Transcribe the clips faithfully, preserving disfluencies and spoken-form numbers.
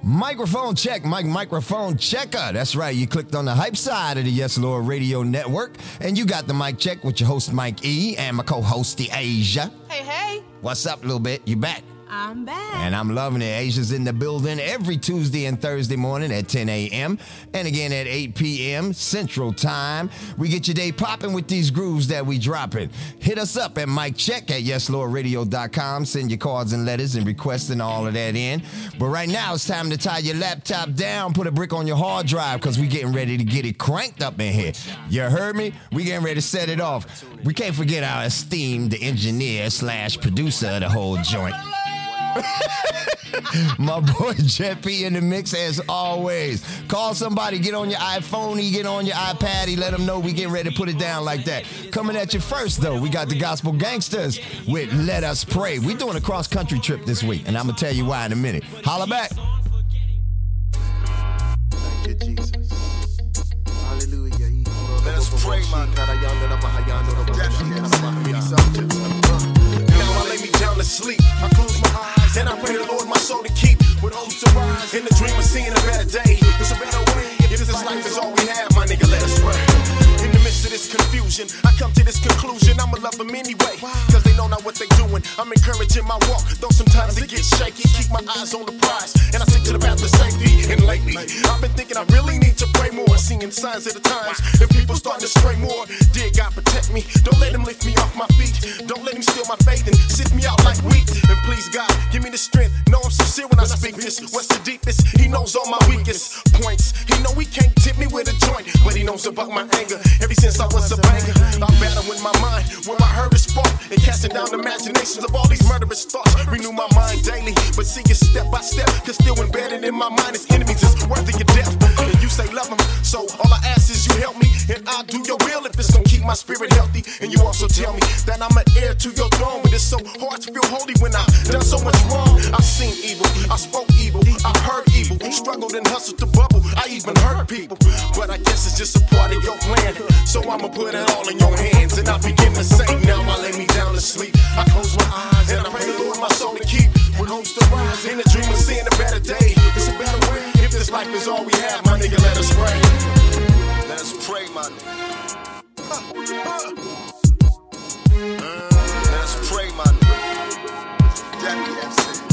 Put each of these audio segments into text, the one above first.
Microphone check, Mike Microphone Checker. That's right, you clicked on the hype side of the Yes Lord Radio Network, and you got the mic check with your host Mike E and my co-host the Asia. Hey, hey. What's up, little bit? You back? I'm back. And I'm loving it. Asia's in the building every Tuesday and Thursday morning at ten a.m. and again at eight p.m. Central Time. We get your day popping with these grooves that we dropping. Hit us up at mic check at yes lord radio dot com. Send your cards and letters and requests and all of that in. But right now it's time to tie your laptop down, put a brick on your hard drive, because we getting ready to get it cranked up in here. You heard me? We getting ready to set it off. We can't forget our esteemed engineer slash producer of the whole joint. My boy Jet P in the mix as always. Call somebody, get on your iPhone, get on your iPad, let them know we getting ready to put it down like that. Coming at you first though, we got the Gospel Gangsters with Let Us Pray. We doing a cross country trip this week, and I'm gonna tell you why in a minute. Holla back. Thank you, Jesus. Hallelujah. Let us pray, man. Now I lay me down to sleep. I close my eyes and I pray the Lord my soul to keep. With hopes to rise in the dream of seeing a better day. It's a better way. If this life is all we have, my nigga, let us pray. In the midst of this confusion, I come to this conclusion, I'ma love them anyway, cause they know not what they doing. I'm encouraging my walk, though sometimes it gets shaky. Keep my eyes on the prize, and I stick to the path of safety. And lately, I've been thinking I really need to pray more, seeing signs of the times, and people starting to stray more. Dear God, protect me, don't let him lift me off my feet. Don't let him steal my faith and sift me out like wheat. And please God, give me the strength, know I'm sincere when I speak this. What's the deepest? He knows all my weakest points. He know he can't tip me with a joint, but he knows about my anger. Ever since I was a banger, I'm battling my mind when my hurt is spark and casting down the imaginations of all these murderous thoughts. Renew my mind daily, but see it step by step, cause still embedded in my mind is enemies that's worthy of death. And you say love them, so all I ask is you help me, and I'll do your will if it's gonna keep my spirit healthy. And you also tell me that I'm an heir to your throne, but it's so hard to feel holy when I've done so much wrong. I've seen evil, I spoke evil, I heard evil, struggled and hustled to bubble, I even hurt people. But I guess it's just a part of your plan, so I'ma put it all in your hands. And I begin to say, now I lay me down to sleep. I close my eyes and I pray the Lord my soul to keep. With hopes to rise in a dream of seeing a better day. It's a better way. If this life is all we have, my nigga, let us pray. Let us pray, my nigga. Uh, uh. Let us pray, my nigga. Daddy, that's it.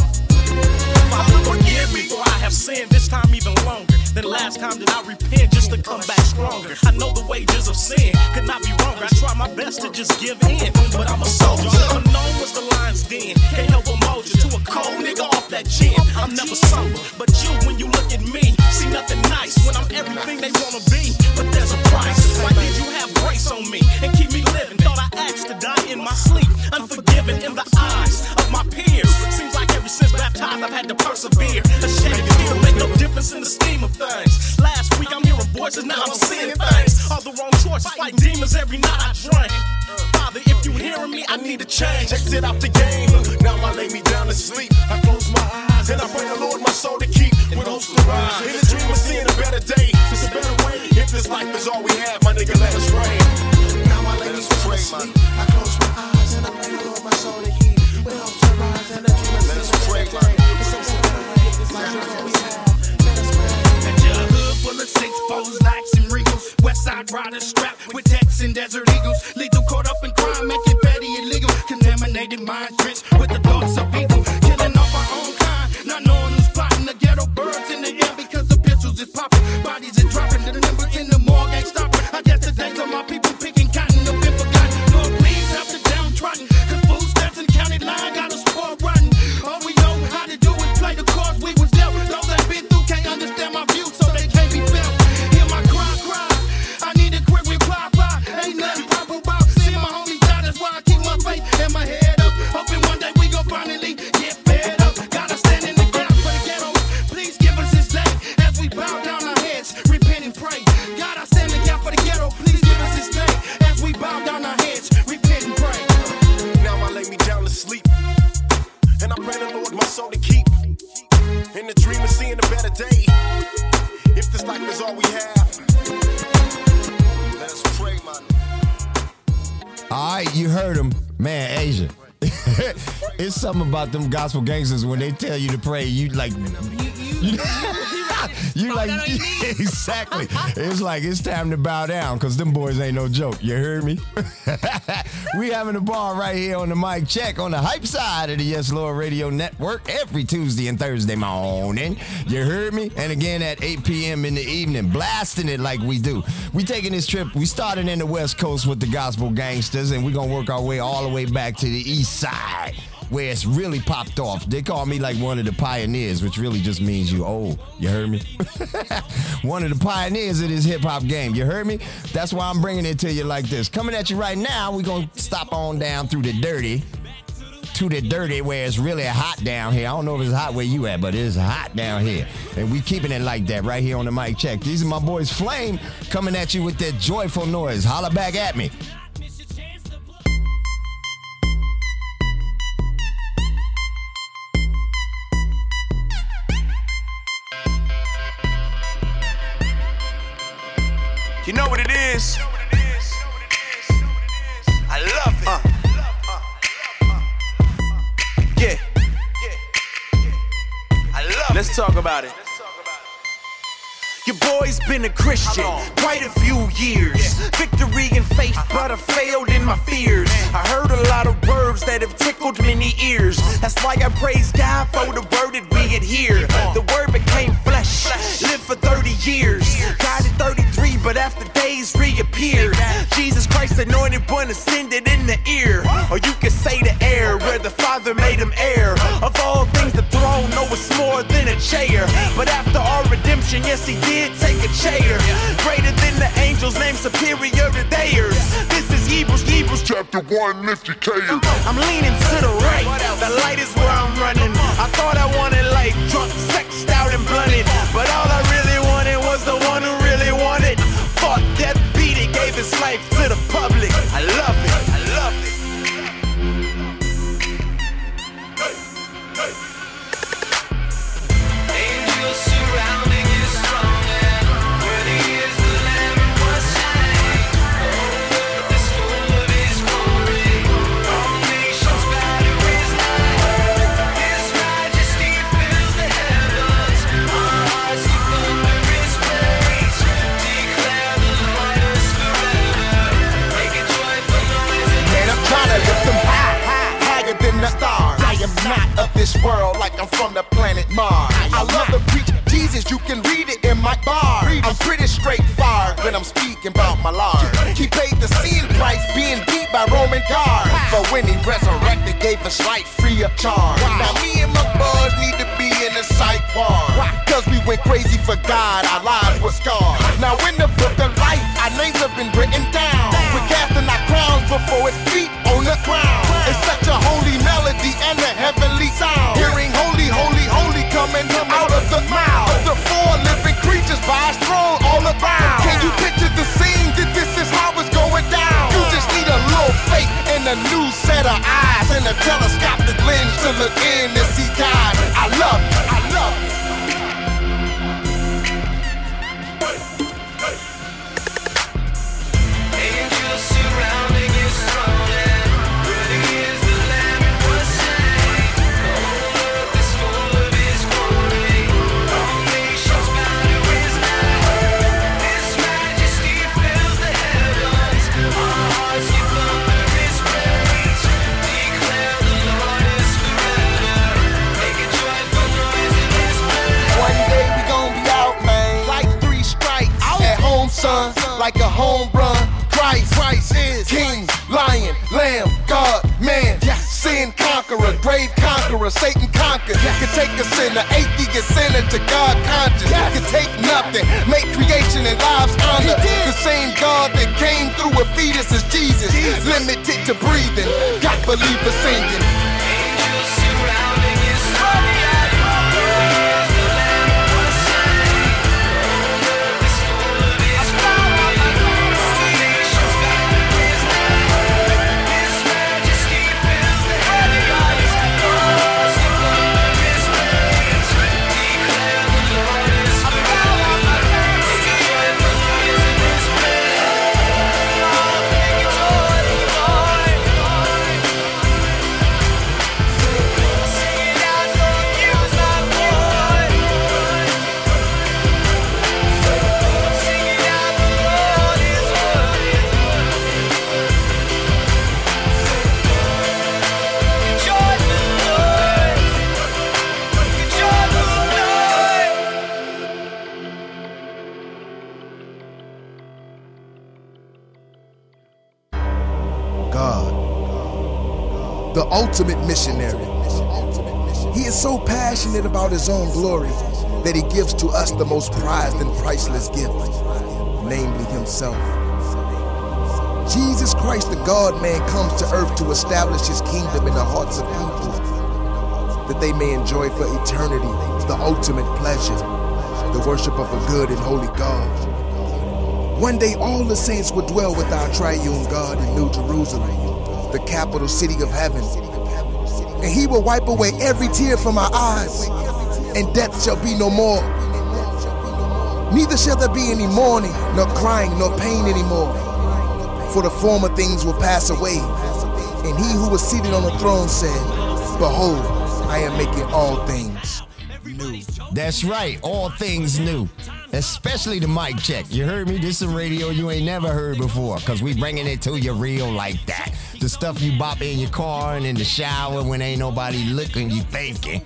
Father, forgive me for I have sinned this time even longer than last time that I repent just to come back stronger. I know the wages of sin could not be wrong. I try my best to just give in, but I'm a soldier. Unknown was the lion's den. Can't help emotion to a cold nigga off that gin. I'm never sober, but you, when you look at me, see nothing nice when I'm everything they wanna be. But there's a price. Why did you have grace on me and keep me living? Thought I asked to die in my sleep, unforgiven in the eyes of my peers. Seems like ever since baptized I've had to persevere. Ashamed to still make no difference in the scheme of things. Last week I'm hearing voices, now I'm seeing things. All the wrong choices, fight demons every night I drink. Father, if you hearing me, I need a change. Exit out the game, now I lay me down to sleep. I close my eyes and I pray the Lord my soul to keep. With hopes to rise in a dream of seeing a better day. It's a better way. If this life is all we have, my nigga, let us pray. Now I lay me down to sleep. I close my eyes and I pray the Lord my soul to keep. With hopes to rise in a dream of seeing a better day. It's a better way. If this life is all we have, let us pray. And your hood full of six foes, likes and regals. West side riders strapped with Texas and Desert Eagles. Lethal caught up in crime, making petty illegal. Contaminated minds drenched with the thoughts of evil. Killing off our own kind, not knowing who's plotting. The ghetto birds in the air because the pistols is popping. Bodies is dropping, the numbers in the morgue ain't stopping. I guess the days of my people picking cotton have been forgotten. Lord, please help the downtrodden, cause food stamps in the county line got us spoiled rotten. All we know how to do is play the cards we was dealt. Those that been through can't understand my view, so they can't be felt. Hear my cry, cry. I need a quick reply, reply. Ain't nothing proper about seeing my homies die. That's why I keep my faith and my head up. Hoping one day we gon' finally get fed up. Gotta stand in the gap for the ghetto. Please give us this day as we bow down our heads, repent and pray. God, I stand in the gap for the ghetto. Please give us this day as we bow down our heads, repent and pray. Now I lay me down to sleep, and I pray the Lord my soul to keep. In the dream of seeing a better day. If this life is all we have, let us pray, man. All right, you heard him. Man, Asia. It's something about them gospel gangsters when they tell you to pray, you like... You, you You like exactly. It's like it's time to bow down because them boys ain't no joke. You heard me? We having a ball right here on the mic check on the hype side of the Yes Lord Radio Network every Tuesday and Thursday morning. You heard me? And again at eight p.m. in the evening, blasting it like we do. We taking this trip. We started in the West Coast with the Gospel Gangsters, and we gonna work our way all the way back to the East Side, where it's really popped off. They call me like one of the pioneers, which really just means you old. You heard me? One of the pioneers of this hip-hop game. You heard me? That's why I'm bringing it to you like this. Coming at you right now, we're going to stop on down through the dirty, to the dirty where it's really hot down here. I don't know if it's hot where you at, but it's hot down here. And we keeping it like that right here on the mic check. These are my boys Flame coming at you with that joyful noise. Holla back at me. You know what it is? I love it. Uh. Yeah. I love it. Let's talk about it. Your boy's been a Christian quite a few years. Victory in faith, but I failed in my fears. I heard a lot of words that have tickled many ears. That's why I praise God for the word that we adhere. The word became flesh, lived for thirty years. Died at thirty-three, but after days reappeared. Jesus Christ, anointed one, ascended in the ear. Or you could say the air, where the Father made him heir. Of all things, the throne, no, it's more than a chair. But after our redemption, yes, he did take a chair. Greater than the angels, named superior to theirs. This is Hebrews, Hebrews chapter one, if you care. I'm leaning to the right, the light is where I'm running. I thought I wanted life, drunk, sexed out and blunted. But all I really wanted was the one who really wanted. Fought death, beat it, gave his life to the public. I love it, I love it. Hey, hey. Angels surrounding his throne, and worthy is the Lamb who was slain. Oh, earth is full of his glory. All nations bow to his name. His majesty fills the heavens. Our hearts keep under his praise. Declare the Lord is forever. Make a joyful noise in his And I'm trying to lift them high, high, higher than the stars. I am not of this world like I'm from the planet Mars. I love to preach Jesus, you can read it in my bar. I'm pretty straightforward when I'm speaking about my Lord. He paid the sin price being beat by Roman guards. But when he resurrected, gave us life free of charge. Now me and my boys need to be in the psych ward. Cause we went crazy for God, our lives were scarred. Now in the book of life, our names have been written down. We're casting our crowns before his feet on the ground. It's such a holy melody and a heavenly sound. Hearing holy, holy, holy coming out of the mouth of the four living creatures by his throne all around. Can you picture the scene that this is how it's going down? You just need a little faith and a new set of eyes and a telescopic lens to look in and see God. I love you, I love you. Angels surrounding his throne, and worthy is the Lamb who was slain. The whole earth is full of his glory. All nations bow to his name. His majesty fills the heavens. Our hearts keep under his praise. Declare the Lord is forever. Make a joyful noise in his praise. One day we gon' be out, man. Like three strikes at home, son. Like a home run. Christ, Christ is King, Lion, Lamb, God, man. Sin conqueror, grave conqueror, Satan conquered. Can take a sinner, atheist sinner to God conscious. Can take nothing, make creation and lives honor. The same God that came through a fetus is Jesus. Limited to breathing, got believers singing. Angels surrounding his throne, worthy is the Lamb who was slain. The earth is full of his glory. All nations bow to his name. His majesty fills the heavens. Our hearts keep under his praise. Declare the Lord is forever. Make a joyful noise in his praise. Make a joyful noise. the ultimate missionary. He is so passionate about his own glory that he gives to us the most prized and priceless gift, namely himself. Jesus Christ, the God-man, comes to earth to establish his kingdom in the hearts of people, that they may enjoy for eternity the ultimate pleasure, the worship of a good and holy God. One day all the saints will dwell with our triune God in New Jerusalem, the capital city of heaven, and he will wipe away every tear from our eyes, and death shall be no more. Neither shall there be any mourning, nor crying, nor pain anymore, for the former things will pass away. And he who was seated on the throne said, behold, I am making all things new. That's right, all things new. Especially the mic check. You heard me? This is radio you ain't never heard before, because we bringing it to you real like that. The stuff you bop in your car and in the shower when ain't nobody looking, you thinking.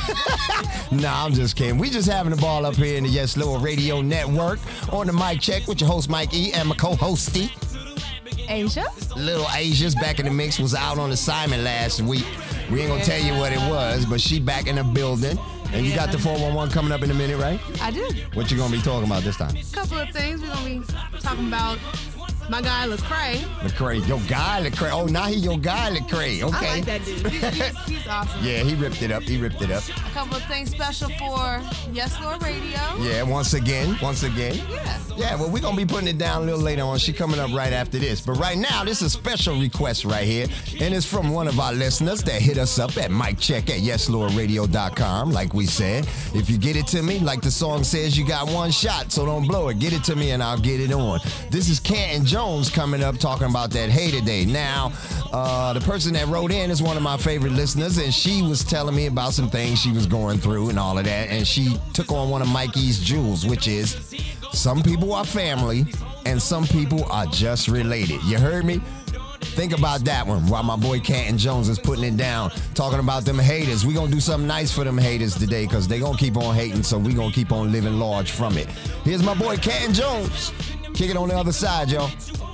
Nah, I'm just kidding. We just having a ball up here in the Yes Lord Radio Network on the mic check with your host Mike E and my co-hostie Asia. Little Asia's back in the mix, was out on assignment last week. We ain't gonna tell you what it was, but she back in the building. And you got the four one one coming up in a minute, right? I do. What you gonna be talking about this time? A couple of things. We're gonna be talking about my guy Lecrae. Lecrae, your guy Lecrae. Oh, now he your guy Lecrae. Okay. I like that dude. He's, he's, he's awesome. Yeah, he ripped it up. He ripped it up. A couple of things special for Yes Lord Radio. Yeah, once again, once again. Yeah. Yeah, well, we're gonna be putting it down a little later on. She coming up right after this. But right now, this is a special request right here, and it's from one of our listeners that hit us up at mic check at yes lord radio dot com. Like we said, if you get it to me, like the song says, you got one shot, so don't blow it. Get it to me, and I'll get it on. This is Canton Jones coming up talking about that Hater Day. Now, uh, the person that wrote in is one of my favorite listeners, and she was telling me about some things she was going through and all of that, and she took on one of Mikey's jewels, which is some people are family and some people are just related. You heard me? Think about that one while my boy Canton Jones is putting it down, talking about them haters. We gonna do something nice for them haters today, because they gonna keep on hating, so we gonna keep on living large from it. Here's my boy Canton Jones. Kick it on the other side, y'all.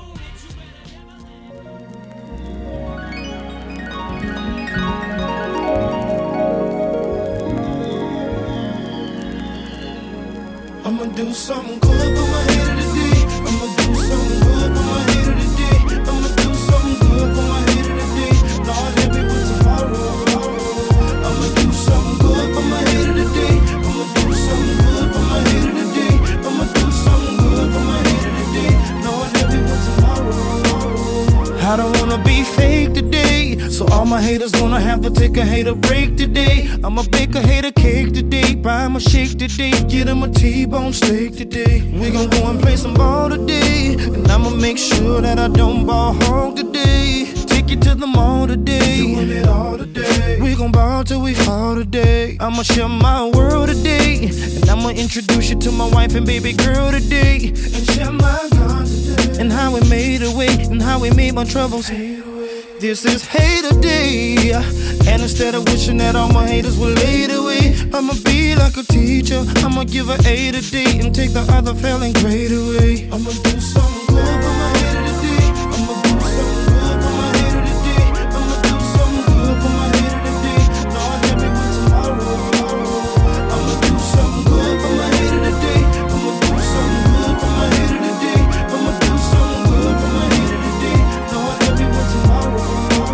I'ma do something good for my hater today. I'ma do something good for my hater today. I'ma do something good for my hater today. Lord, help me with tomorrow. I'ma do something good for my hater today. I'ma do something good for my hater today. I'ma do something good for my hater today. Lord, help me with tomorrow. I don't wanna be fake today, so all my haters gonna have to take a hater break today. I'ma bake a hater cake today, buy 'em a shake today, get 'em a T-bone steak today. We gon' go and play some ball today, and I'ma make sure that I don't ball hog today. Take you to the mall today, doing it all today. We gon' ball till we fall today. I'ma share my world today, and I'ma introduce you to my wife and baby girl today, and share my God today, and how we made a way, and how we made my troubles fade away. This is hater day, and instead of wishing that all my haters will laid away, I'ma be like a teacher. I'ma give her A today and take the other failing grade away. I'ma do something good for my hater today. I'ma do something good for my hater today. I'ma do something good for my hater today. Lord, help me with tomorrow. I'ma do something good for my hater today. I'ma do something good for my hater today. I'ma do something good for my hater today. Lord, help me with tomorrow.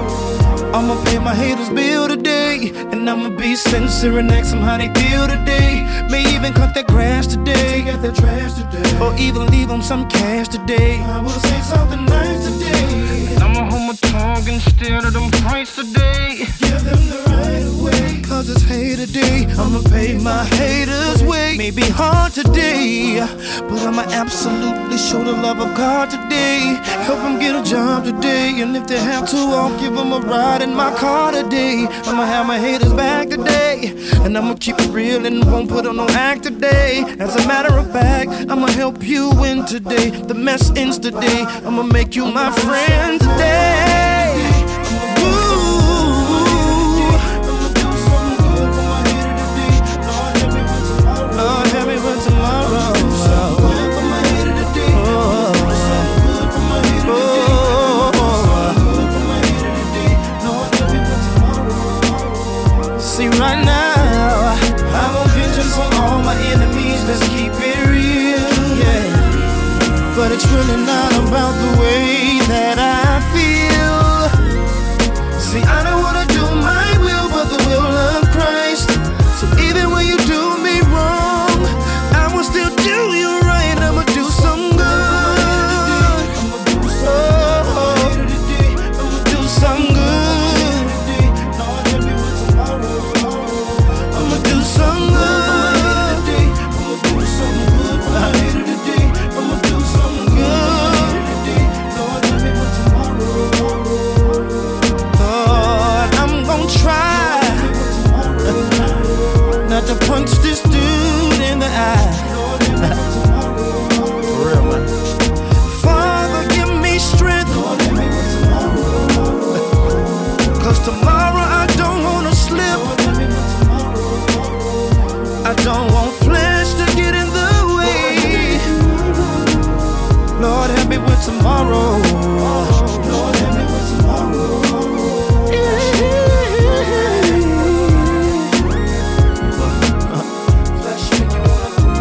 I'ma pay my haters bill today, and I'ma be sincere and ask them how they feel today. May even cut their grass today, take out their trash today, or even leave them some cash today. I will say something nice today, and I'ma hold my tongue instead of them price today. Give them the right of way, cause it's hater day. I'ma pay my haters way. May be hard today, but I'ma absolutely show the love of God today. Help them get a job today, and if they have to, I'll give them a ride in my car today. I'ma have my haters back today, and I'ma keep it real and won't put on no act today. As a matter of fact, I'ma help you win today. The mess ends today. I'ma make you my friend today. Ooh. I'ma do something good for my hater today. Lord, help me with tomorrow. Lord, help me with tomorrow. Do something good for my hater today. Oh. Do something good for my hater today. Do something good for my hater today. Lord, help me with See right now, I want vengeance on all my enemies. Let's keep it real, yeah. But it's really not about the way that I feel. See, I don't wanna do my will, but the will of Christ. So even when you do me wrong, I will still do you right. I'ma do some good. Oh, I'ma do some good. I'ma do some good. I'ma do some good. I'ma do some good. Lord, tell me what tomorrow. Lord, I'm gonna try not to punch this dude in the eye. For real, man. Father, give me strength. Cause tomorrow I don't wanna slip. I don't want flesh to get in the way. Lord, help me with tomorrow. Lord, help me with tomorrow. Flesh make you wanna do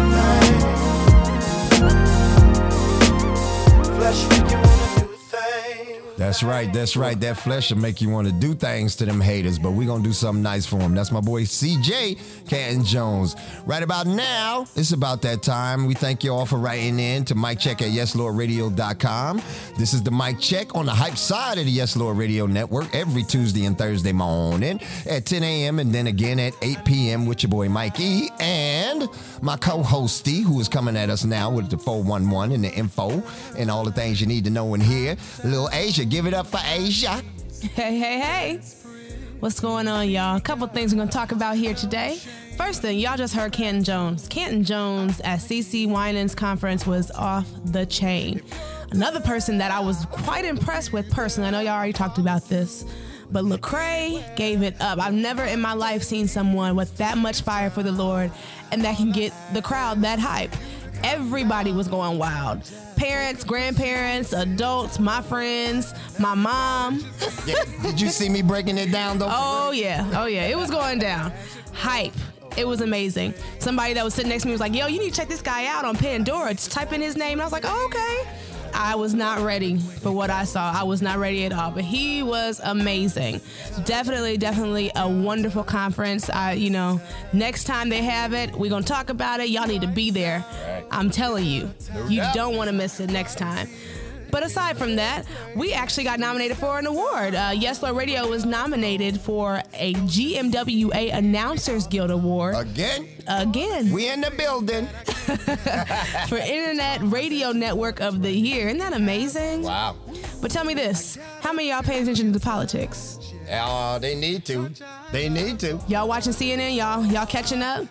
things. Flesh make you wanna do things. That's right, that's right. That flesh will make you want to do things to them haters, but we're going to do something nice for them. That's my boy C J Canton Jones. Right about now, it's about that time. We thank you all for writing in to Mic Check at yes lord radio dot com. This is the Mic Check on the hype side of the Yes Lord Radio Network every Tuesday and Thursday morning at ten a.m. and then again at eight p.m. with your boy Mike E. and my co-hosty who is coming at us now with the four one one and the info and all the things you need to know in here. Little Asia, give it up for Asia. Hey, hey, hey. What's going on, y'all? A couple things we're going to talk about here today. First thing, y'all just heard Canton Jones. Canton Jones at C C Winans conference was off the chain. Another person that I was quite impressed with personally, I know y'all already talked about this, but Lecrae gave it up. I've never in my life seen someone with that much fire for the Lord and that can get the crowd that hype. Everybody was going wild. Parents, grandparents, adults, my friends, my mom. Yeah, did you see me breaking it down though? Oh yeah, oh yeah, it was going down. Hype. It was amazing. Somebody that was sitting next to me was like, yo, you need to check this guy out on Pandora. Just type in his name. And I was like, oh, okay. I was not ready for what I saw. I was not ready at all, but he was amazing. Definitely, definitely a wonderful conference. I, you know, next time they have it, we're going to talk about it. Y'all need to be there. Right. I'm telling you, no you doubt. Don't want to miss it next time. But aside from that, we actually got nominated for an award. Uh, Yes Lord Radio was nominated for a G M W A Announcers Guild Award. Again? Again. We in the building. For Internet Radio Network of the Year. Isn't that amazing? Wow. But tell me this. How many of y'all paying attention to the politics? Uh, they need to. They need to. Y'all watching C N N? Y'all, y'all catching up?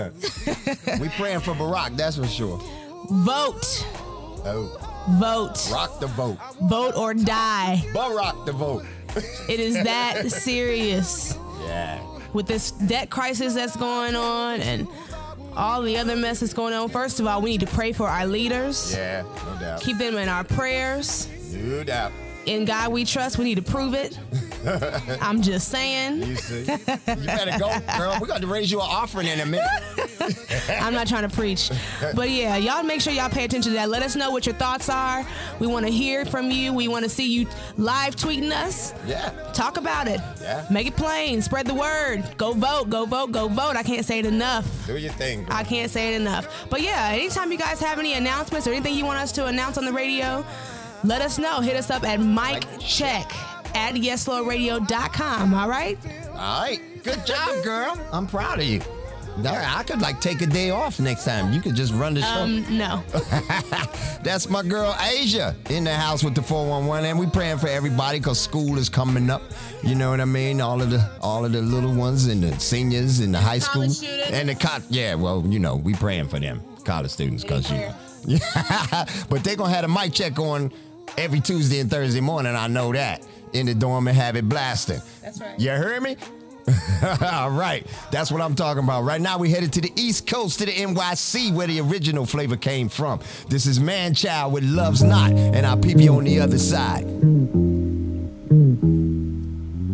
We praying for Barack, that's for sure. Vote. Oh. Vote. Rock the vote. Vote or die. Barack the vote. It is that serious. Yeah. With this debt crisis that's going on and all the other mess that's going on. First of all, we need to pray for our leaders. Yeah, no doubt. Keep them in our prayers. No doubt. In God we trust. We need to prove it. I'm just saying. You see? You better go, girl. We're going to raise you an offering in a minute. I'm not trying to preach. But yeah, y'all make sure y'all pay attention to that. Let us know what your thoughts are. We want to hear from you. We want to see you live tweeting us. Yeah. Talk about it. Yeah. Make it plain. Spread the word. Go vote. Go vote. Go vote. I can't say it enough. Do your thing, girl. I can't say it enough. But yeah, anytime you guys have any announcements or anything you want us to announce on the radio, let us know. Hit us up at Mic Check at yes lord radio dot com. All right? All right. Good job, girl. I'm proud of you. I could like take a day off next time. You could just run the show. Um, no. That's my girl Asia in the house with the four one one, and we praying for everybody because school is coming up. You know what I mean? All of the all of the little ones and the seniors in the high school students. and the co- yeah. Well, you know, we praying for them college students because you. Yeah, but they gonna have a mic check on every Tuesday and Thursday morning. I know that in the dorm and have it blasting. That's right. You heard me? All right, that's what I'm talking about. Right now, we headed to the East Coast, to the N Y C, where the original flavor came from. This is Man Child with Love's Not, and I'll peep you on the other side. Yo,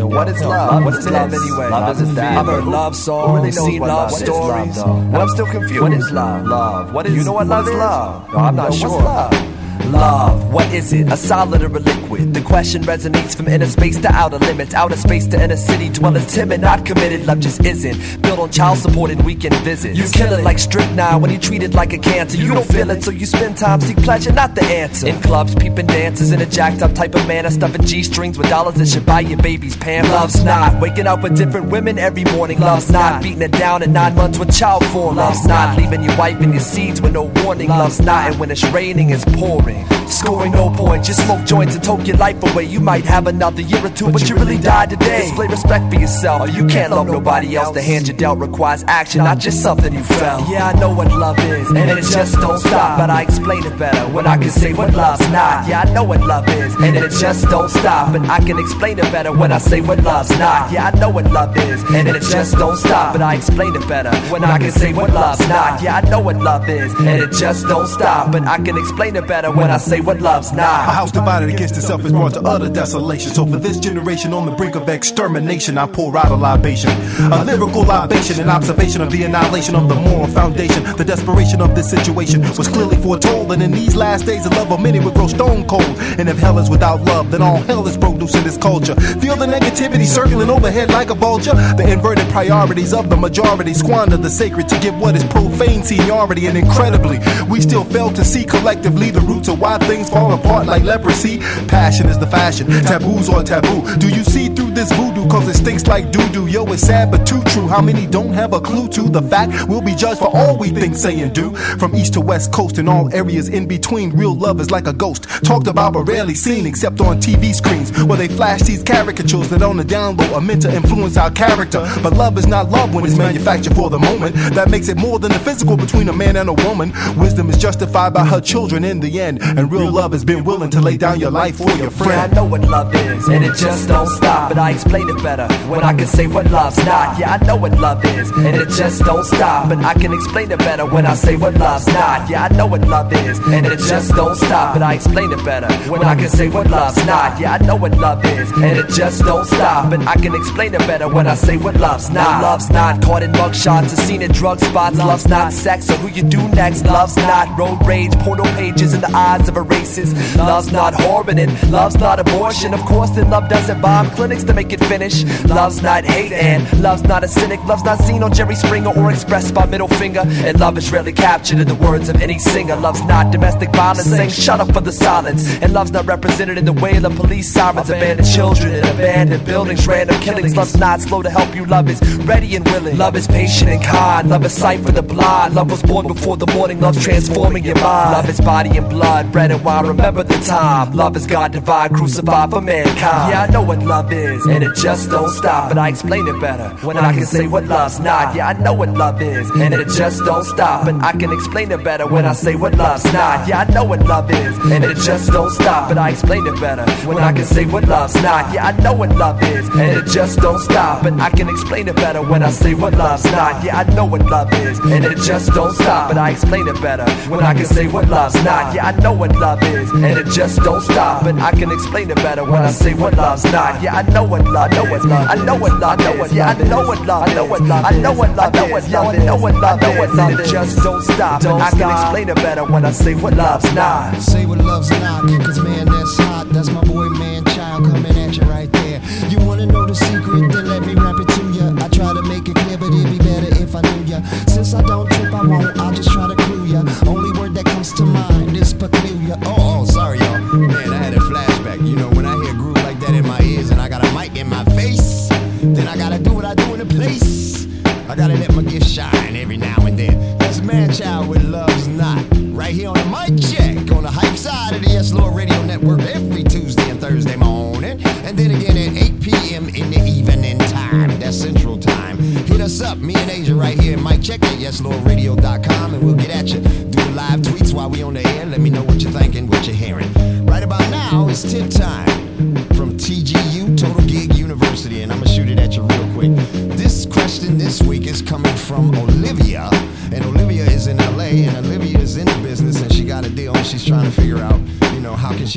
Yo, what is love? What is love anyway? Love is that. I've heard love songs, seen love stories, but I'm still confused. What is love? Love. What is? You know what love is? Love. No, I'm not sure. What's love? Love, what is it? A solid or a liquid? The question resonates from inner space to outer limits, outer space to inner city. Dwellers timid, not committed, love just isn't. Built on child support and weekend visits. You kill it like strychnine when you treat it like a cancer. You don't feel it, so you spend time, seek pleasure, not the answer. In clubs, peeping dancers, in a jacked up type of manner, stuffing G-strings with dollars that should buy your baby's pants. Love's not waking up with different women every morning. Love's not beating it down in nine months with child form. Love's not leaving your wife and your seeds with no warning. Love's not, and when it's raining, it's pouring. Scoring no points, just smoke joints and toke your life away. You might have another year or two, but you really died today. Display respect for yourself, you can't love nobody else. The hand you dealt requires action, not just something you felt. Yeah, I know what love is, and it just don't stop, but I explain it better when I can say what love's not. Yeah, I know what love is, and it just don't stop, but I can explain it better when I say what love's not. Yeah, I know what love is, and it just don't stop, but I explain it better when I can say what love's not. Yeah, I know what love is, and it just don't stop, but I can explain it better when I say what love's not. A house divided against itself is brought to utter desolation. So for this generation on the brink of extermination, I pour out a libation, a lyrical libation, an observation of the annihilation of the moral foundation. The desperation of this situation was clearly foretold, and in these last days the love of many would grow stone cold. And if hell is without love, then all hell is produced in this culture. Feel the negativity circling overhead like a vulture. The inverted priorities of the majority squander the sacred to give what is profane seniority. And incredibly, we still fail to see collectively the roots of why things fall apart like leprosy. Passion is the fashion, taboos are taboo. Do you see through this voodoo? Cause it stinks like doo-doo. Yo, it's sad but too true. How many don't have a clue to the fact we'll be judged for all we think, say, and do? From east to west coast and all areas in between, real love is like a ghost, talked about but rarely seen except on T V screens, where they flash these caricatures that on the down low are meant to influence our character. But love is not love when it's manufactured for the moment. That makes it more than the physical between a man and a woman. Wisdom is justified by her children in the end, and real love has been willing to lay down your life for your friend. Yeah, I know what love is, and it just don't stop, but I explain it better when I can say what love's not. Yeah, I know what love is, and it just don't stop, but I can explain it better when I say what love's not. Yeah, I know what love is, and it just don't stop, but I explain it better when I can say what love's not. Yeah, I know what love is, and it just don't stop, but I can explain it better when I say what love's not. Love's not caught in mugshots or seen at drug spots. Love's not sex or who you do next. Love's not road rage, portal pages in the eyes of a racist. Love's not whoring and love's not abortion. Of course, then love doesn't bomb clinics to make it finish. Love's not hate and love's not a cynic. Love's not seen on Jerry Springer or expressed by middle finger. And love is rarely captured in the words of any singer. Love's not domestic violence, saying shut up for the silence. And love's not represented in the way of police sirens. Abandoned children in abandoned buildings, random killings. Love's not slow to help you, love is ready and willing. Love is patient and kind, love is sight for the blind. Love was born before the morning, love's transforming your mind. Love is body and blood, bread and wine, remember the time. Love is God divine, crucified for mankind. Yeah, I know what love is, and it just don't stop, but I explain it better when I can say what love's not. Yeah, I know what love is, and it just don't stop, but I can explain it better when I say what love's not. Yeah, I know what love is, and it just don't stop, but I explain it better when I can say what love's not. Yeah, I know what love is, and it just don't stop, but I can explain it better when I say what love's not. Yeah, I know what love is, and it just don't stop, but I explain it better when I can say what love's not. Yeah, I know what love is, and it just don't stop, but I can explain it better when I say what love's not. Yeah, I know what love, I know what love, I know what love, I know what, yeah, I know what love, I know what love, I know what love, I know what love, I know what love, I know what love, it just don't stop, but I can explain it better when I say what love's not. Say what love's not, cause man, that's hot. That's my boy, man, child, coming at you right there. You wanna know the secret, then let me rap it to ya. I try to make it clear, but it'd be better if I knew ya. Since I don't trip, I won't, I'll just try to clue ya. Only word that comes to mind is peculiar. Oh, oh, sorry, y'all. Man, I had a flashback. You know, when I hear a groove like that in my ears and I got a mic in my face, then I gotta do what I do in the place. I gotta let my gift shine every now and then. That's Man-Child with Love's Not. Right here on the mic check, on the hype side of the Yes Lord Radio Network every Tuesday and Thursday morning. And then again at eight p.m. in the evening time. That's Central Time. Hit us up, me and Asia right here. Mic check at yes lord radio dot com and we'll get at you. Do live tweets while we on the air. Let me know what you're thinking, what you're hearing. Right about now, it's tip time from T G U, Total Gig University. And I'm going to shoot it at you real quick. This question this week is coming from Olivia. And Olivia is in L A and Olivia is in the business and she got a deal and she's trying to figure out, you know, how can she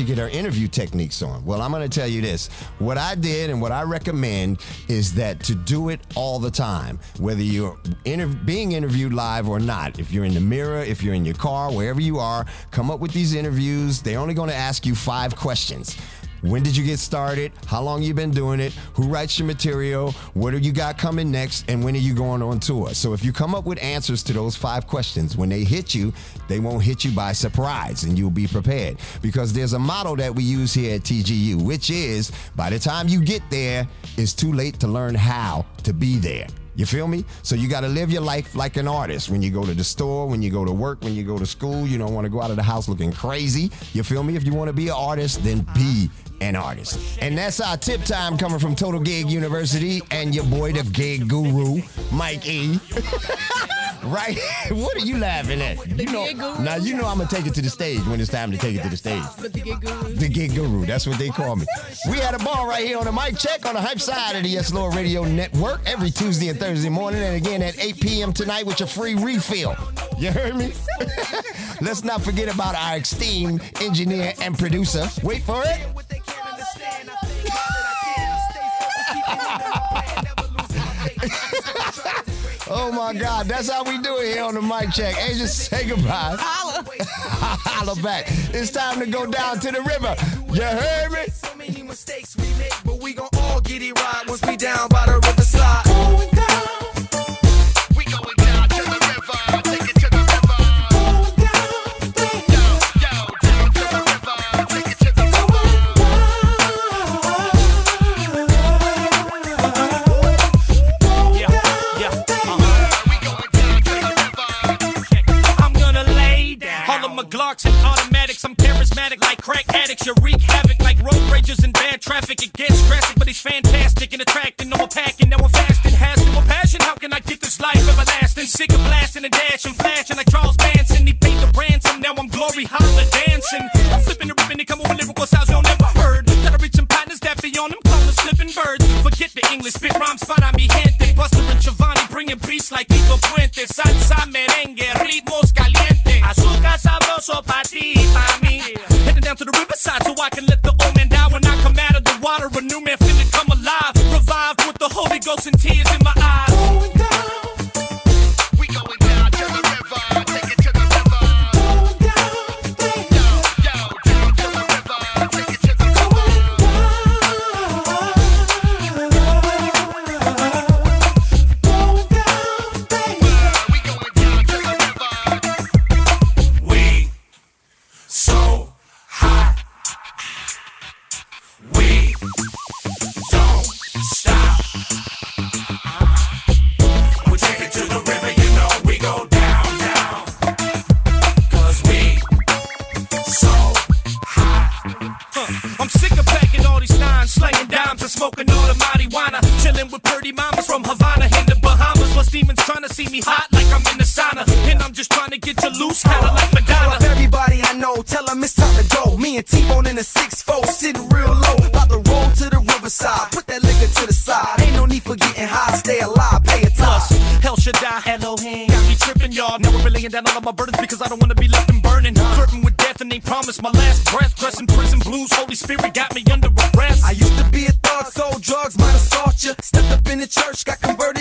should get her interview techniques on. Well, I'm going to tell you this. What I did and what I recommend is that to do it all the time, whether you're inter- being interviewed live or not. If you're in the mirror, if you're in your car, wherever you are, come up with these interviews. They're only going to ask you five questions. When did you get started? How long you been doing it? Who writes your material? What do you got coming next? And when are you going on tour? So if you come up with answers to those five questions, when they hit you, they won't hit you by surprise and you'll be prepared. Because there's a motto that we use here at T G U, which is by the time you get there, it's too late to learn how to be there. You feel me? So you got to live your life like an artist. When you go to the store, when you go to work, when you go to school, you don't want to go out of the house looking crazy. You feel me? If you want to be an artist, then be an artist. And that's our tip time coming from Total Gig University and your boy, the gig guru, Mike E. Right? What are you laughing at? The you know, gig guru? Now, you know I'm going to take it to the stage when it's time to take it to the stage. But the gig guru. The gig guru. That's what they call me. We had a ball right here on the mic check on the hype side of the Yes Lord Radio Network every Tuesday and Thursday morning, and again at eight p.m. tonight with your free refill. You heard me? Let's not forget about our esteemed engineer and producer. Wait for it. Oh my God, that's how we do it here on the mic check. Hey, just say goodbye. Holla. Holla back. It's time to go down to the river. You heard me? So many mistakes we make, but we gon' all get it right once we down by the riverside. Going down. We going down to the river. Take it to the river. Going down. Yo, yo, down to the river. Take it to the river. Yeah, yeah, uh-huh. We going down to the river. I'm gonna lay down all of my Glocks and automatics. I'm charismatic like crack addicts. You wreak havoc like road ragers and bad traffic. It gets drastic, but he's fantastic and attracting. No, I'm packing, now I'm fasting. Has no passion. How can I get this life everlasting? Sick of blasting and dashing, flashing like Charles Manson. He paid the ransom. Now I'm glory holla dancing. I'm flipping the ribbon. They come over lyrical styles you never heard. Try to reach some partners that be on them, call them slipping birds. Forget the English, spit rhymes para mi gente. Buster and Giovanni bringing beats like Tito Puente. Salsa, merengue, ritmos caliente. Azúcar sabroso pa' ti, pa' mí. Heading down to the riverside so I can let the old man die. When I come out of the water, a new man finna come alive. Revived with the Holy Ghost and tears in my eyes. Going down. We going down to the river. Take it to the river. Going down. Yo, yo, down to the river. Take it to the river. We going down to the river. We so hot. We don't stop. We take it to the river, you know we go down, down. Cause we so hot. Huh. I'm sick of packing all these nines, slanging dimes and smoking all the marijuana. Chilling with pretty mamas from Havana in the Bahamas. Plus demons trying to see me hot like I'm in the sauna. And I'm just trying to get you loose, kinda like Madonna. Of everybody I know, tell them it's time to go. Me and T-Bone in a six four, sitting real low. About to roll to the riverside, put that liquor to the side. Ain't no need for getting high, stay alive, pay a Plus, toss. hell should die, Elohim. Got me tripping, y'all. Now we're laying down all of my burdens because I don't wanna be left and burning. Flirting with death and they promised my last breath. Pressing prison blues, Holy Spirit got me under arrest. I used to be a thug, sold drugs, might assault you. Stepped up in the church, got converted